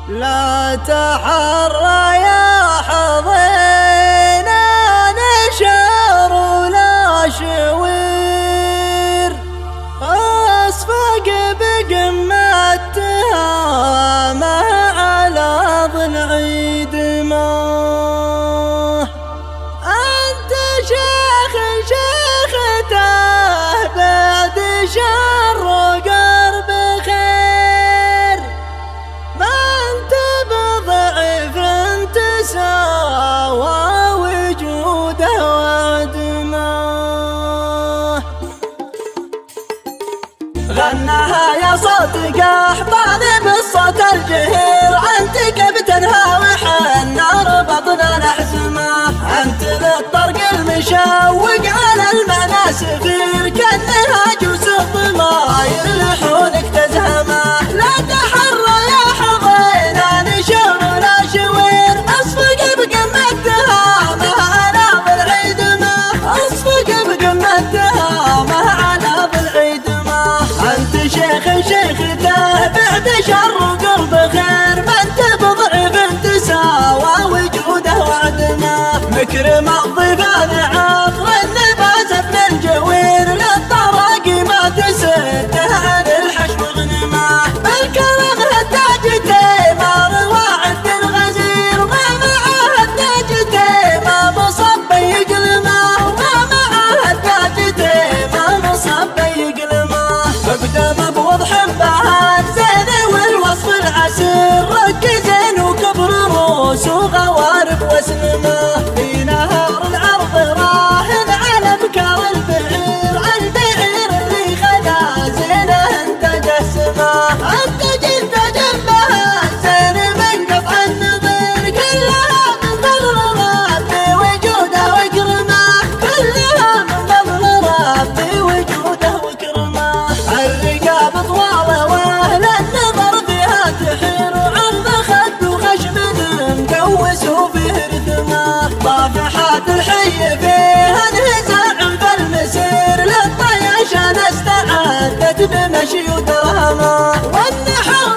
لا تحرى يا حظينا نشر ولا شوير، اصفق بقمتها ما على ضلع دماه. انت شيخ شيخته بعد شر وقرب خير، ما انت بضعف تساوى وجوده وعدماه. غناها يا صوت قحطان بالصوت الجهير، انت كبتنها وحنا ربطنا نحزمه. انت للطرق المشوق على المناسفير، كانها جوز الضماير لحونك تزهمه. لا تحرى يا حظينا نشر ولا شوير، اصفق بقمتها ما على بالعيد ما، اصفق بقمتها ما على بالعيد ما. انت شيخ شيخته بعد شر وقرب خير، ما انت بضعف تساوى وجوده وعدمه. مكرم الضيفان عطر النبات ابن الجوير، للطراقي ما تسده عن الحشم غنمه. بالكرم هالتاج تيمار وعد الغزير، ما معاه التاج تيمار مصب يقلمه، وما معاه التاج تيمار مصب يقلمه. اقدم بوضح بهان زين والوصف العسير، ركزين وكبر روس وغوارب وسلمه. في نهار العرض راهن على بكار البعير، البعير اللي خدا زينه انت جسمه. انت جلد جنبه زين من قطع النظير، كلها من فضل ربي وجوده وكرمه، كلها من فضل ربي وجوده وكرمه. الرقاب طواله واهل النظر فيها تحير، وعرض خد وخشم مقوس وفيه رثمه. طافحات الحي فيها انهزاع فالمسير، للطياشان استعدت بمشي ودرهمه. والنحر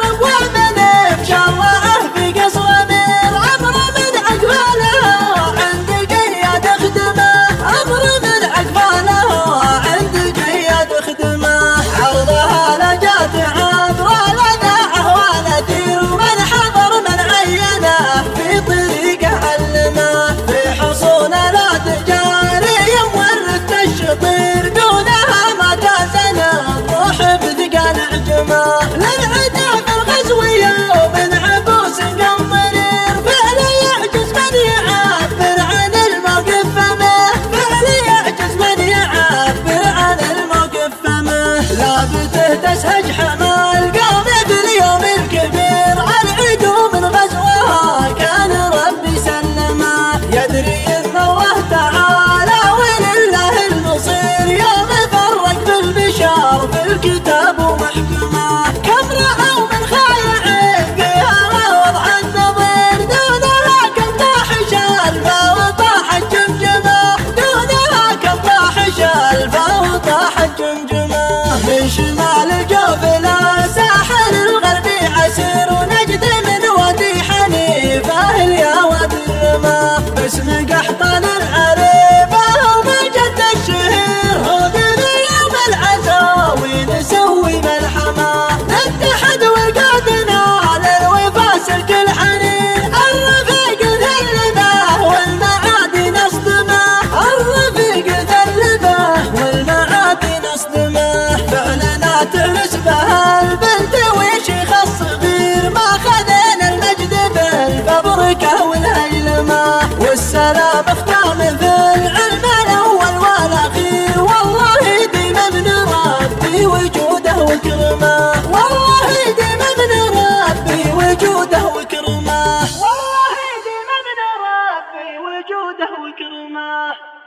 ومنف شرعه في قصر امير، امر من عقباله عند قياد خدمه، امر من عقباله عند قياد خدمه. عرضها لجات عبر لذاعه ونثير، ومن حضر من عينه في طريقه علمه. في حصون لا تجاري ورثت الشطير، دونها ما تازنه الروح بثقال عجمه. للعدا في الغزو يوم عبوس قمرير، فعل يعجز من يعبر عن الموقف فمه، فعل يعجز من يعبر عن الموقف فمه. لابته تسهج حمال قوم باليوم الكبير، العدو من غزوها كان ربي سلمه. يدري ان الله تعالى ولله المصير، يوم فرق بالبشار في الكتاب ومحكمه. كم رأوا من خايع فيها وضع النظير، دونها كم طاح شالفه وطاح الجمجمه، دونها كم طاح شالفه وطاح الجمجمه. من شمال الجوف الى ساحل الغربي عسير، ونجد من وادي حنيفه اليا وادي الرماه. باسم قحطان العريبه ومجد الشهير، هودنا يوم العزاوي نسوي ملحمه. نتحد وقادنا للوفا سلك الحنين، الرفيق ذلبه والمعادي نصدمه، الرفيق ذلبه والمعادي نصدمه. فعلنا تعرس بها البنت وشيخ الصغير، ما خذينا المجد بالفبركه والهيلمه. والسلام اختام في العلم الاول والاخير، والله ديما من ربي وجوده وكرمه، والله ديما من ربي وجوده وكرمه، والله ديما من ربي وجوده وكرمه.